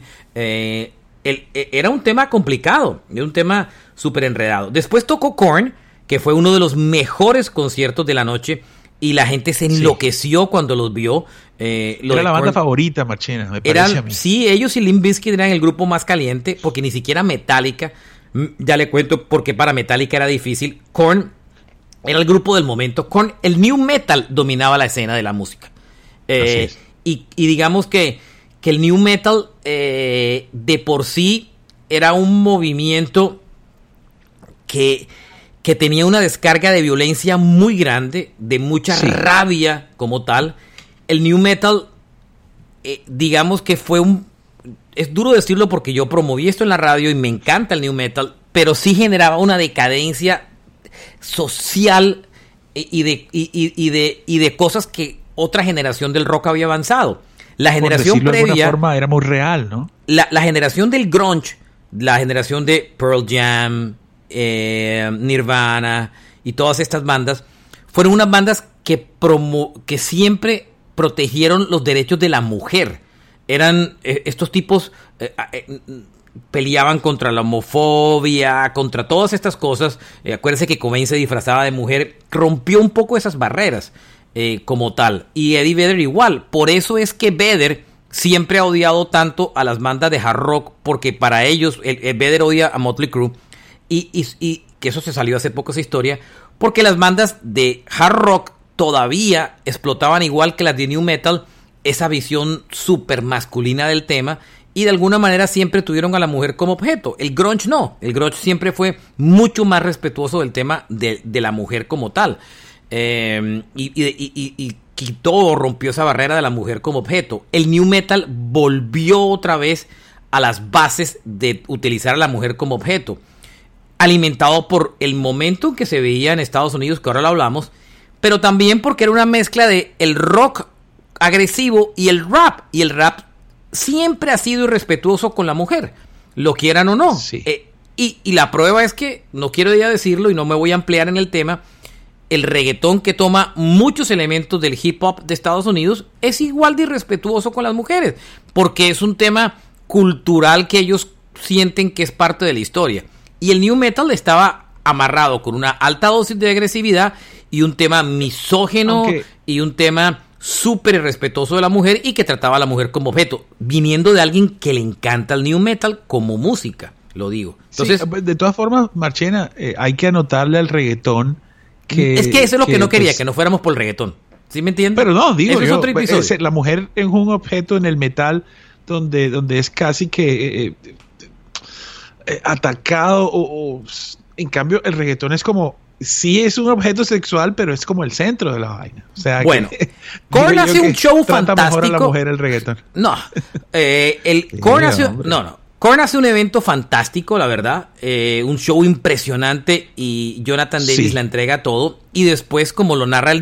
Era un tema complicado, era un tema súper enredado. Después tocó Korn, que fue uno de los mejores conciertos de la noche y la gente se enloqueció cuando los vio. Era la banda favorita, Marchena, me parece a mí. Sí, ellos y Limp Bizkit eran el grupo más caliente, porque ni siquiera Metallica, ya le cuento porque para Metallica era difícil. Korn era el grupo del momento. Korn, el new metal dominaba la escena de la música. Y digamos que el new metal de por sí era un movimiento que tenía una descarga de violencia muy grande, de mucha rabia como tal. El new metal, digamos que fue es duro decirlo porque yo promoví esto en la radio y me encanta el new metal, pero sí generaba una decadencia social y de cosas que otra generación del rock había avanzado. La generación previa, de alguna forma, era muy real, ¿no? La generación del grunge, la generación de Pearl Jam, Nirvana y todas estas bandas, fueron unas bandas que siempre protegieron los derechos de la mujer. Eran estos tipos peleaban contra la homofobia, contra todas estas cosas. Acuérdense que Cobain se disfrazaba de mujer, rompió un poco esas barreras como tal. Y Eddie Vedder igual. Por eso es que Vedder siempre ha odiado tanto a las bandas de hard rock, porque para ellos Vedder odia a Motley Crue y que eso se salió hace poco esa historia, porque las bandas de hard rock todavía explotaban igual que las de new metal esa visión súper masculina del tema y de alguna manera siempre tuvieron a la mujer como objeto. El grunge no, el grunge siempre fue mucho más respetuoso del tema de la mujer como tal, y quitó o rompió esa barrera de la mujer como objeto. El new metal volvió otra vez a las bases de utilizar a la mujer como objeto, alimentado por el momento en que se veía en Estados Unidos, que ahora lo hablamos, pero también porque era una mezcla de el rock agresivo y el rap siempre ha sido irrespetuoso con la mujer, lo quieran o no. Sí. Y la prueba es que, no quiero ya decirlo y no me voy a ampliar en el tema, el reggaetón, que toma muchos elementos del hip hop de Estados Unidos, es igual de irrespetuoso con las mujeres, porque es un tema cultural que ellos sienten que es parte de la historia. Y el new metal estaba amarrado con una alta dosis de agresividad y un tema misógino y un tema súper irrespetuoso de la mujer y que trataba a la mujer como objeto, viniendo de alguien que le encanta el new metal como música, lo digo. Entonces, sí, de todas formas, Marchena, hay que anotarle al reggaetón que... Es que eso es lo que no quería, que no fuéramos por el reggaetón. ¿Sí me entiendes? Pero no, digo eso es otro episodio. La mujer es un objeto en el metal donde es casi que atacado o en cambio el reggaetón es como, sí es un objeto sexual, pero es como el centro de la vaina. O sea, bueno, Korn hace un show fantástico. Mejor a la mujer el reggaetón. No, Korn hace un evento fantástico, la verdad, un show impresionante y Jonathan Davis la entrega todo. Y después, como lo narra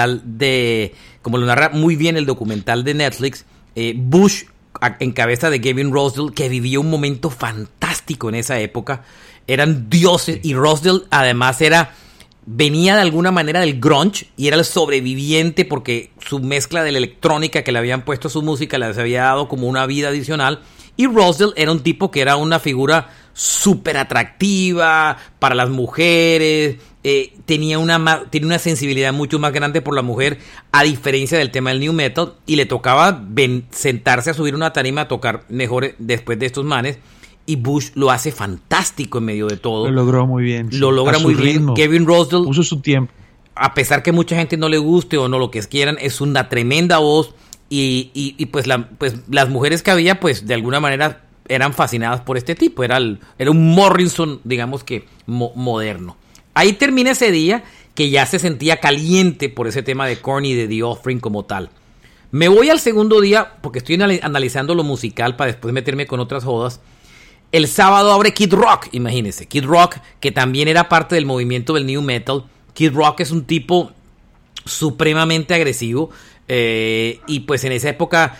muy bien el documental de Netflix, Bush en cabeza de Gavin Rossdale, que vivía un momento fantástico en esa época, eran dioses, y Rossdale además venía de alguna manera del grunge y era el sobreviviente porque su mezcla de la electrónica que le habían puesto a su música les había dado como una vida adicional. Y Rossdale era un tipo que era una figura súper atractiva para las mujeres, tenía una sensibilidad mucho más grande por la mujer, a diferencia del tema del new metal, y le tocaba sentarse a subir una tarima a tocar mejor después de estos manes. Y Bush lo hace fantástico en medio de todo. Lo logró muy bien. Lo logra muy bien. Gavin Rossdale puso su tiempo. A pesar que mucha gente no le guste o no lo que quieran, es una tremenda voz. Y pues las mujeres que había, pues de alguna manera eran fascinadas por este tipo. Era un Morrison, digamos que moderno. Ahí termina ese día, que ya se sentía caliente por ese tema de Korn y de The Offering como tal. Me voy al segundo día, porque estoy analizando lo musical para después meterme con otras jodas. El sábado abre Kid Rock, imagínense. Kid Rock, que también era parte del movimiento del New Metal. Kid Rock es un tipo supremamente agresivo. Y pues en esa época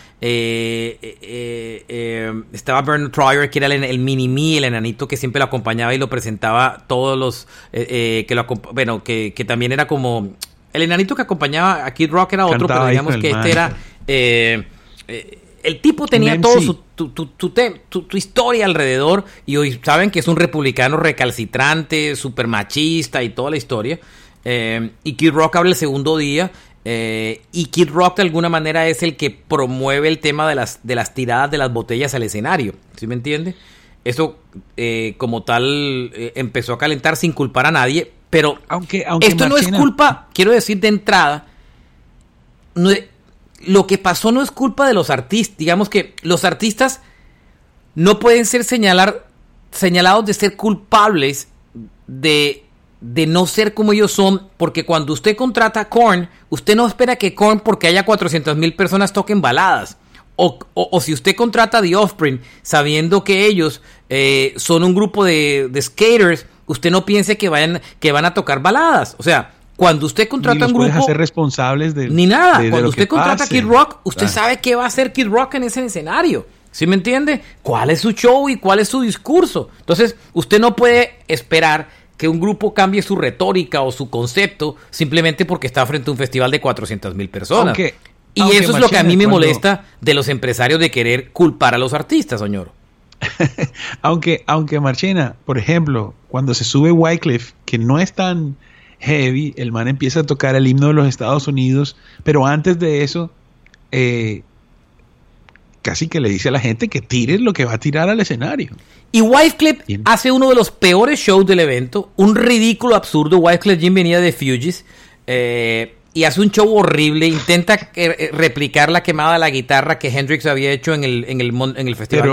estaba Bernard Troyer, que era el mini-me, el enanito que siempre lo acompañaba y lo presentaba todos los... que también era como... El enanito que acompañaba a Kid Rock era otro, pero digamos que este era... el tipo tenía todo tu historia alrededor, y hoy saben que es un republicano recalcitrante, súper machista y toda la historia. Y Kid Rock abre el segundo día, y Kid Rock de alguna manera es el que promueve el tema de las tiradas de las botellas al escenario, ¿sí me entiende? Eso como tal empezó a calentar sin culpar a nadie, pero aunque esto no es culpa, quiero decir de entrada, lo que pasó no es culpa de los artistas. Digamos que los artistas no pueden ser señalados de ser culpables de no ser como ellos son, porque cuando usted contrata a Korn, usted no espera que Korn, porque haya 400,000 personas, toquen baladas. O si usted contrata a The Offspring sabiendo que ellos son un grupo de skaters, usted no piense que van a tocar baladas. O sea, cuando usted contrata un grupo, hacer responsables ni nada. Cuando usted contrata a Kid Rock, usted sabe qué va a hacer Kid Rock en ese escenario. ¿Sí me entiende? ¿Cuál es su show y cuál es su discurso? Entonces, usted no puede esperar que un grupo cambie su retórica o su concepto simplemente porque está frente a un festival de 400,000 personas. Y eso es lo que a mí me molesta de los empresarios, de querer culpar a los artistas, señor. aunque Marchena, por ejemplo, cuando se sube Wyclef, que no es tan heavy, el man empieza a tocar el himno de los Estados Unidos, pero antes de eso casi que le dice a la gente que tire lo que va a tirar al escenario. Y Wyclef hace uno de los peores shows del evento, un ridículo absurdo. Wyclef Jean venía de Fugees y hace un show horrible, intenta replicar la quemada de la guitarra que Hendrix había hecho en el festival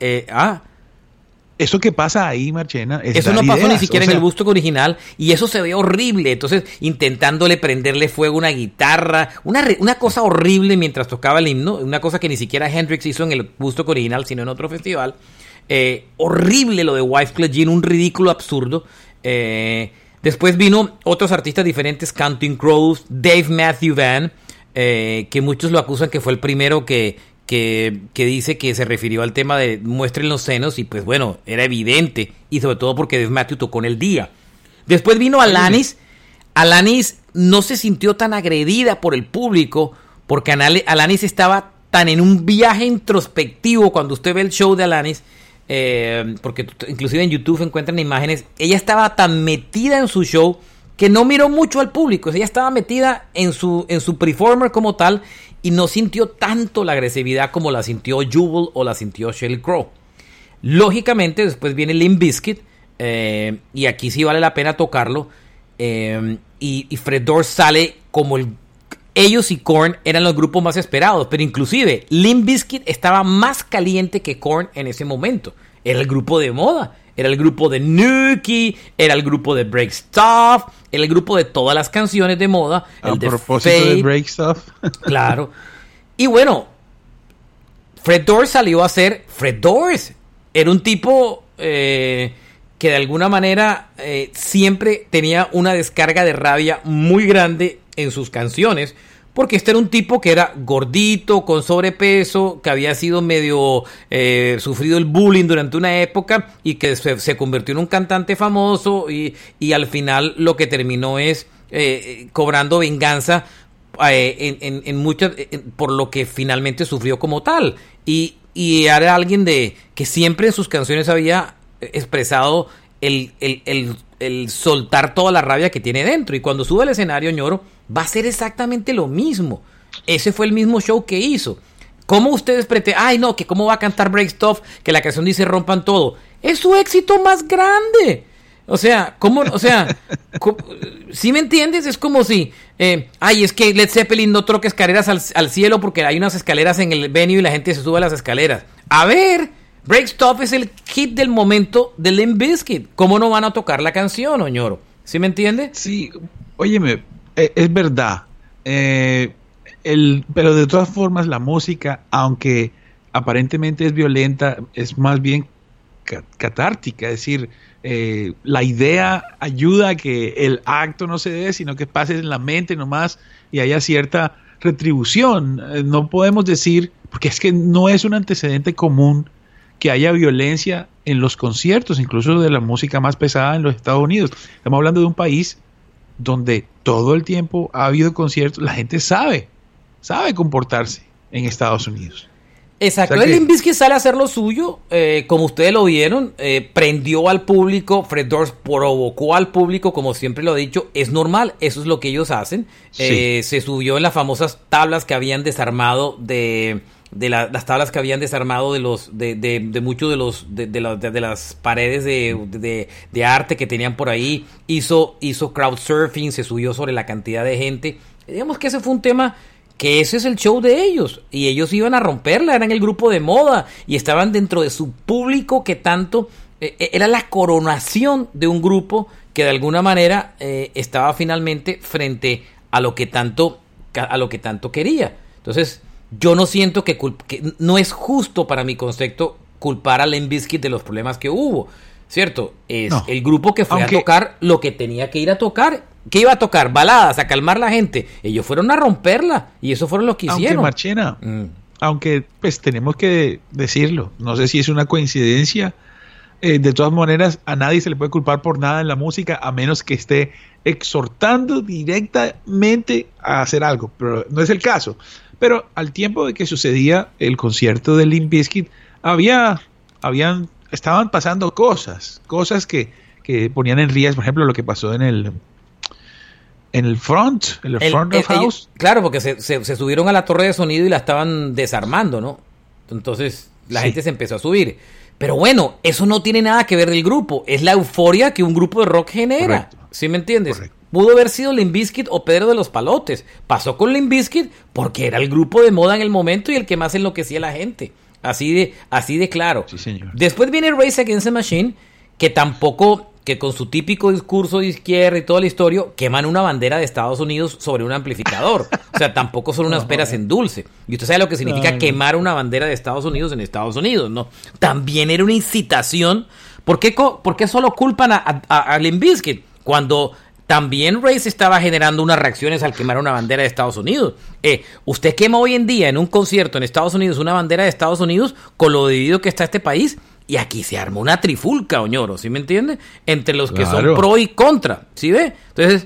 Eso que pasa ahí, Marchena, eso no pasó ni siquiera en el Woodstock original, y eso se ve horrible. Entonces, intentándole prenderle fuego a una guitarra, una cosa horrible mientras tocaba el himno, una cosa que ni siquiera Hendrix hizo en el Woodstock original, sino en otro festival. Horrible lo de Wyclef Jean, un ridículo absurdo. Después vino otros artistas diferentes, Counting Crows, Dave Matthew Van, que muchos lo acusan que fue el primero que dice que se refirió al tema de muestren los senos, y pues bueno, era evidente, y sobre todo porque Dave Matthews tocó en el día. Después vino Alanis. Alanis no se sintió tan agredida por el público, porque Alanis estaba tan en un viaje introspectivo. Cuando usted ve el show de Alanis, porque inclusive en YouTube encuentran imágenes, ella estaba tan metida en su show que no miró mucho al público. Ella estaba metida en su performer como tal, y no sintió tanto la agresividad como la sintió Jubal o la sintió Sheryl Crow. Lógicamente, después viene Limp Bizkit, y aquí sí vale la pena tocarlo, y Fred Durst sale como ellos y Korn eran los grupos más esperados, pero inclusive Limp Bizkit estaba más caliente que Korn en ese momento. Era el grupo de moda, era el grupo de Nuki, era el grupo de Break Stuff, era el grupo de todas las canciones de moda. A propósito de Break Stuff. Claro. Y bueno, Fred Durst salió a ser Fred Durst. Era un tipo que de alguna manera siempre tenía una descarga de rabia muy grande en sus canciones, porque este era un tipo que era gordito, con sobrepeso, que había sido medio sufrido el bullying durante una época, y que se convirtió en un cantante famoso, y al final lo que terminó es cobrando venganza en muchas por lo que finalmente sufrió como tal, y era alguien que siempre en sus canciones había expresado el soltar toda la rabia que tiene dentro, y cuando sube al escenario, ñoro, va a ser exactamente lo mismo. Ese fue el mismo show que hizo. ¿Cómo ustedes pretenden? Ay, no, que cómo va a cantar Break Stuff, que la canción dice rompan todo. Es su éxito más grande. O sea, ¿cómo? O sea, ¿sí me entiendes? Es como si, es que Led Zeppelin no troca escaleras al cielo porque hay unas escaleras en el venue y la gente se sube a las escaleras. A ver, Break Stuff es el hit del momento de Limp Bizkit. ¿Cómo no van a tocar la canción, oñoro? ¿Sí me entiende? Sí, óyeme, es verdad. pero de todas formas la música, aunque aparentemente es violenta, es más bien catártica, es decir, la idea ayuda a que el acto no se dé, sino que pase en la mente nomás y haya cierta retribución. No podemos decir, porque es que no es un antecedente común que haya violencia en los conciertos, incluso de la música más pesada en los Estados Unidos. Estamos hablando de un país donde todo el tiempo ha habido conciertos, la gente sabe comportarse en Estados Unidos. Exacto, o sea el Limp Bizkit sale a hacer lo suyo, como ustedes lo vieron, prendió al público, Fred Durst provocó al público, como siempre lo he dicho, es normal, eso es lo que ellos hacen. Sí. Se subió en las famosas tablas que habían desarmado las tablas que habían desarmado de muchos de las paredes de arte que tenían por ahí, hizo crowdsurfing, se subió sobre la cantidad de gente. Digamos que ese fue un tema que ese es el show de ellos, y ellos iban a romperla, eran el grupo de moda, y estaban dentro de su público que tanto, era la coronación de un grupo que de alguna manera estaba finalmente frente a lo que tanto quería. Entonces, yo no siento que no es justo para mi concepto culpar a Limp Bizkit de los problemas que hubo, ¿cierto? Es el grupo que fue a tocar lo que tenía que ir a tocar. ¿Qué iba a tocar? Baladas, a calmar la gente. Ellos fueron a romperla y eso fueron los que hicieron. Aunque Marchena, aunque pues tenemos que decirlo, no sé si es una coincidencia, de todas maneras a nadie se le puede culpar por nada en la música a menos que esté exhortando directamente a hacer algo, pero no es el caso. Pero al tiempo de que sucedía el concierto de Limp Bizkit, estaban pasando cosas que ponían en riesgo, por ejemplo, lo que pasó en el front of house. Claro, porque se subieron a la torre de sonido y la estaban desarmando, ¿no? Entonces la gente se empezó a subir. Pero bueno, eso no tiene nada que ver del grupo. Es la euforia que un grupo de rock genera. Correcto. ¿Sí me entiendes? Correcto. Pudo haber sido Limp Bizkit o Pedro de los Palotes. Pasó con Limp Bizkit porque era el grupo de moda en el momento y el que más enloquecía a la gente. Así de claro. Sí, señor. Después viene Rage Against the Machine, que con su típico discurso de izquierda y toda la historia, queman una bandera de Estados Unidos sobre un amplificador. O sea, tampoco son unas peras en dulce. Y usted sabe lo que significa quemar una bandera de Estados Unidos en Estados Unidos, ¿no? También era una incitación. ¿Por qué solo culpan a Limp Bizkit? Cuando también Rage estaba generando unas reacciones al quemar una bandera de Estados Unidos. Usted quema hoy en día en un concierto en Estados Unidos una bandera de Estados Unidos con lo dividido que está este país. Y aquí se armó una trifulca, Oñoro, ¿sí me entiende? Entre los que son pro y contra, ¿sí ve? Entonces,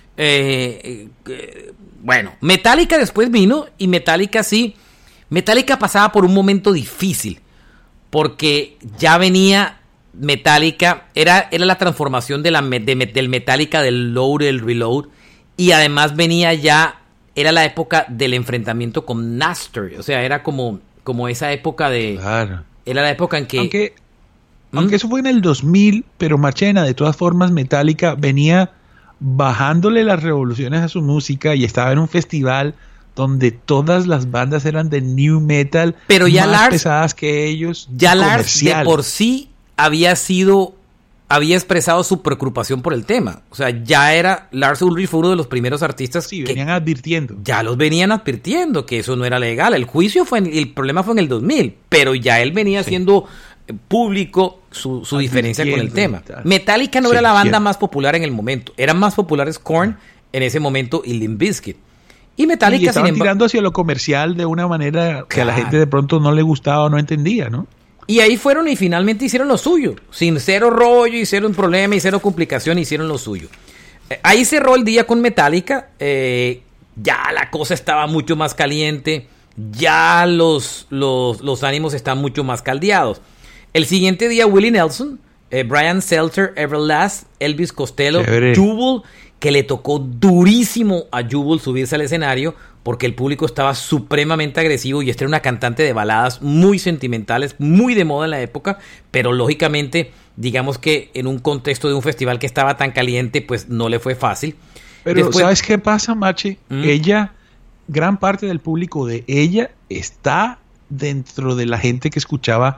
bueno, Metallica después vino y Metallica pasaba por un momento difícil, porque ya venía Metallica, era la transformación del Metallica del Load, el Reload, y además era la época del enfrentamiento con Napster, o sea, era como esa época de... Claro. Era la época en que... Aunque eso fue en el 2000, pero Marchena, de todas formas, Metallica venía bajándole las revoluciones a su música y estaba en un festival donde todas las bandas eran de new metal, pero ya más Lars, pesadas que ellos. Ya Lars de por sí había expresado su preocupación por el tema. O sea, Lars Ulrich fue uno de los primeros artistas que venían advirtiendo. Ya los venían advirtiendo que eso no era legal. El problema fue en el 2000, pero ya él venía haciendo público su diferencia con el tema. Metallica no era la banda más popular en el momento. Eran más populares Korn en ese momento y Limp Bizkit. Y Metallica, estaban tirando hacia lo comercial de una manera que a la gente de pronto no le gustaba o no entendía, ¿no? Y ahí fueron y finalmente hicieron lo suyo. Sin cero rollo, hicieron un problema, hicieron complicación, hicieron lo suyo. Ahí cerró el día con Metallica. Ya la cosa estaba mucho más caliente. Ya los ánimos están mucho más caldeados. El siguiente día, Willie Nelson, Brian Seltzer, Everlast, Elvis Costello, Jubal, que le tocó durísimo a Jubal subirse al escenario porque el público estaba supremamente agresivo y esta era una cantante de baladas muy sentimentales, muy de moda en la época, pero lógicamente, digamos que en un contexto de un festival que estaba tan caliente, pues no le fue fácil. Pero después, ¿sabes qué pasa, Machi? Gran parte del público de ella está dentro de la gente que escuchaba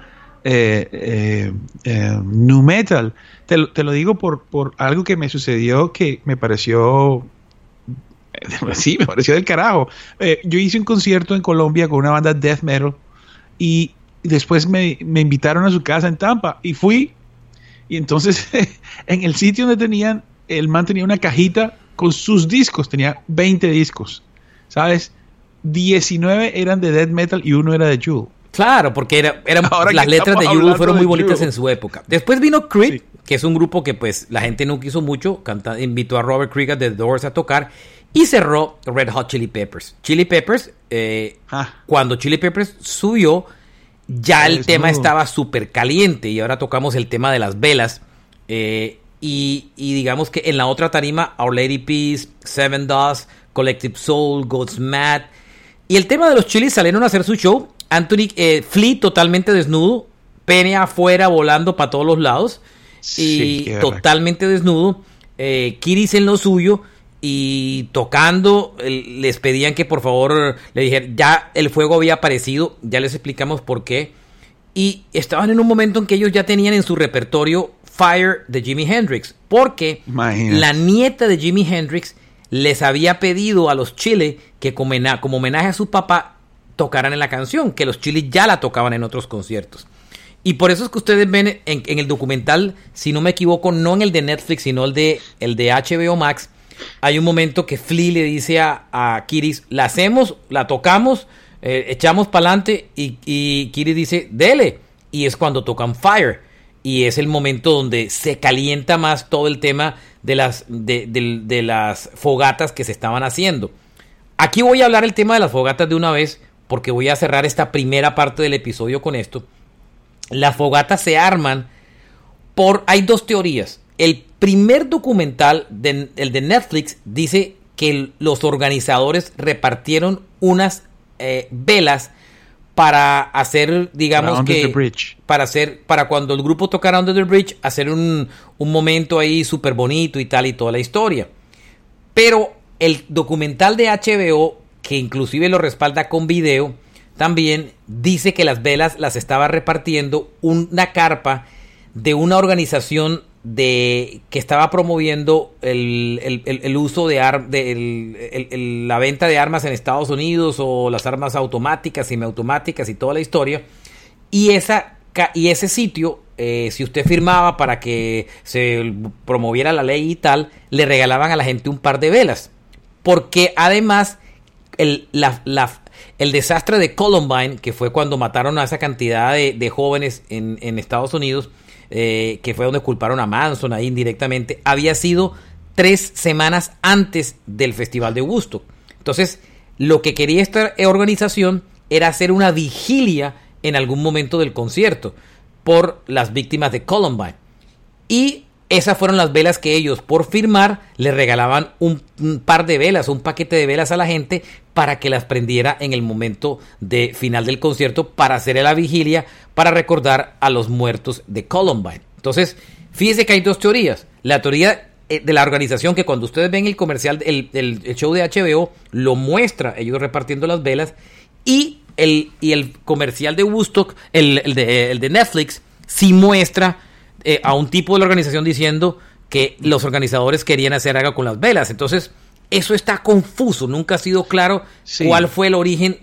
nu metal. Te lo digo por algo que me sucedió que me pareció Sí, me pareció del carajo. Yo hice un concierto en Colombia con una banda death metal y después me invitaron a su casa en Tampa y fui. Y entonces en el sitio donde el man tenía una cajita con sus discos, tenía 20 discos, ¿sabes? 19 eran de death metal y uno era de Jewel. Claro, porque las letras de Jewel fueron muy bonitas en su época. Después vino Creed, sí, que es un grupo que pues la gente no quiso mucho, invitó a Robert Krieger de The Doors a tocar y cerró Red Hot Chili Peppers. Chili Peppers, cuando Chili Peppers subió, ya el tema estaba súper caliente y ahora tocamos el tema de las velas. Y digamos que en la otra tarima, Our Lady Peace, Seven Dust, Collective Soul, Godsmack. Y el tema de los Chilis salieron a hacer su show. Anthony Flea totalmente desnudo, pene afuera volando para todos los lados. Sí, y totalmente desnudo. Kiris en lo suyo y tocando. Les pedían que por favor le dijeran, ya el fuego había aparecido, ya les explicamos por qué. Y estaban en un momento en que ellos ya tenían en su repertorio Fire de Jimi Hendrix, porque la nieta de Jimi Hendrix les había pedido a los Chili que como homenaje a su papá tocaran en la canción, que los Chili ya la tocaban en otros conciertos. Y por eso es que ustedes ven en el documental, si no me equivoco, no en el de Netflix, sino el de HBO Max, hay un momento que Flea le dice a Kiris, la hacemos, la tocamos, echamos para adelante, y Kiris dice, dele, y es cuando tocan Fire. Y es el momento donde se calienta más todo el tema de las fogatas que se estaban haciendo. Aquí voy a hablar el tema de las fogatas de una vez, porque voy a cerrar esta primera parte del episodio con esto. Las fogatas se arman hay dos teorías. El primer documental, el de Netflix, dice que los organizadores repartieron unas velas para hacer, digamos que para cuando el grupo tocara Under the Bridge, hacer un momento ahí súper bonito y tal y toda la historia. Pero el documental de HBO, que inclusive lo respalda con video, también dice que las velas las estaba repartiendo una carpa de una organización que estaba promoviendo el uso de la venta de armas en Estados Unidos, o las armas automáticas, semiautomáticas y toda la historia. Y ese sitio, si usted firmaba para que se promoviera la ley y tal, le regalaban a la gente un par de velas. Porque además el desastre de Columbine, que fue cuando mataron a esa cantidad de jóvenes en Estados Unidos, que fue donde culparon a Manson ahí indirectamente, había sido 3 semanas antes del Festival de Woodstock. Entonces, lo que quería esta organización era hacer una vigilia en algún momento del concierto por las víctimas de Columbine. Y esas fueron las velas que ellos, por firmar, le regalaban un par de velas, un paquete de velas a la gente para que las prendiera en el momento de final del concierto, para hacer la vigilia, para recordar a los muertos de Columbine. Entonces, fíjese que hay dos teorías. La teoría de la organización, que cuando ustedes ven el comercial, el show de HBO, lo muestra ellos repartiendo las velas, y el comercial de Woodstock, el de Netflix, sí muestra a un tipo de la organización diciendo que los organizadores querían hacer algo con las velas. Entonces, eso está confuso. Nunca ha sido claro cuál fue el origen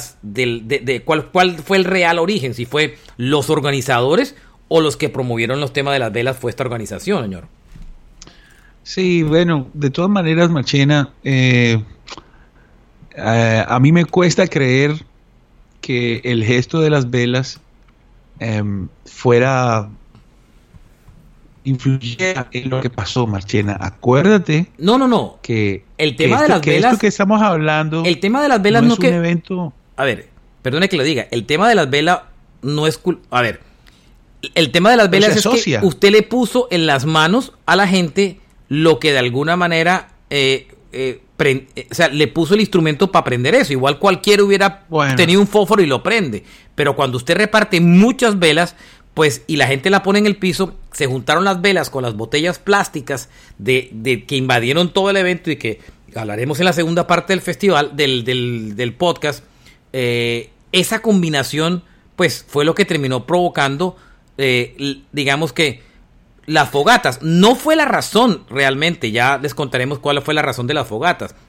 cuál fue el real origen. Si fue los organizadores o los que promovieron los temas de las velas fue esta organización, señor. Sí, bueno, de todas maneras, Marchena, a mí me cuesta creer que el gesto de las velas influyera en lo que pasó, Marchena. Acuérdate. No. Que el tema de las velas. Esto que estamos hablando. El tema de las velas no es un evento. A ver, perdone que lo diga. El tema de las velas no es. A ver. El tema de las velas es que usted le puso en las manos a la gente lo que de alguna manera. O sea, le puso el instrumento para prender eso. Igual cualquiera hubiera tenido un fósforo y lo prende. Pero cuando usted reparte muchas velas, pues, y la gente la pone en el piso, se juntaron las velas con las botellas plásticas de que invadieron todo el evento, y que hablaremos en la segunda parte del festival, del podcast. Esa combinación, pues, fue lo que terminó provocando, digamos que las fogatas. No fue la razón realmente, ya les contaremos cuál fue la razón de las fogatas,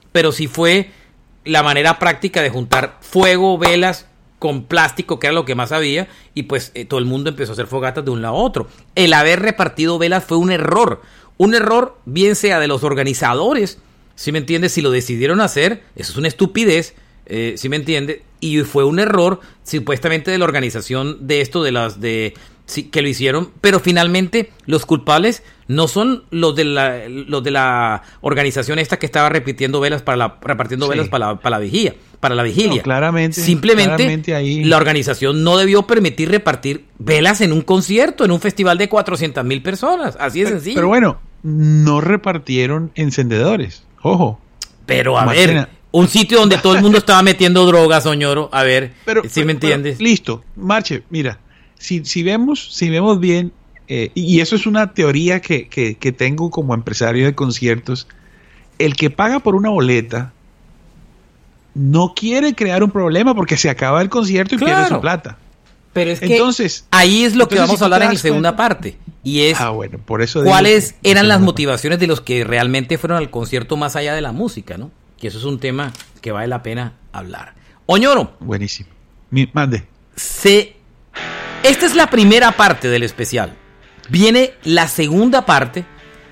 pero sí fue la manera práctica de juntar fuego, velas con plástico, que era lo que más había, y pues todo el mundo empezó a hacer fogatas de un lado a otro. El haber repartido velas fue un error, bien sea de los organizadores, ¿sí me entiendes? Si lo decidieron hacer, eso es una estupidez, ¿sí me entiende? Y fue un error supuestamente de la organización de esto, que lo hicieron, pero finalmente los culpables no son los de la organización esta que estaba repartiendo velas para la vigilia. No, claramente. Simplemente ahí... la organización no debió permitir repartir velas en un concierto, en un festival de 400,000 personas. Así de sencillo. Pero bueno, no repartieron encendedores. Ojo. Pero a ver, un sitio donde todo el mundo estaba metiendo drogas, Oñoro. A ver, ¿sí me entiendes? Pero, listo, Marche, mira. Si vemos bien, y eso es una teoría que tengo como empresario de conciertos, el que paga por una boleta no quiere crear un problema porque se acaba el concierto y pierde su plata. Pero es que ahí es lo que vamos a hablar en la segunda parte, y es por eso cuáles eran las motivaciones de los que realmente fueron al concierto más allá de la música, ¿no? Que eso es un tema que vale la pena hablar. Oñoro. Buenísimo. Mande. Esta es la primera parte del especial. Viene la segunda parte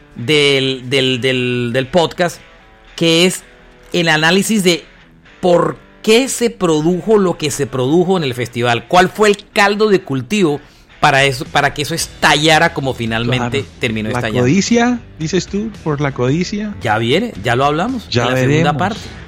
del podcast, que es el análisis de por qué se produjo lo que se produjo en el festival. ¿Cuál fue el caldo de cultivo para que eso estallara como finalmente terminó estallando? ¿La codicia, dices tú? ¿Por la codicia? Ya viene, ya lo hablamos. Ya en la segunda parte.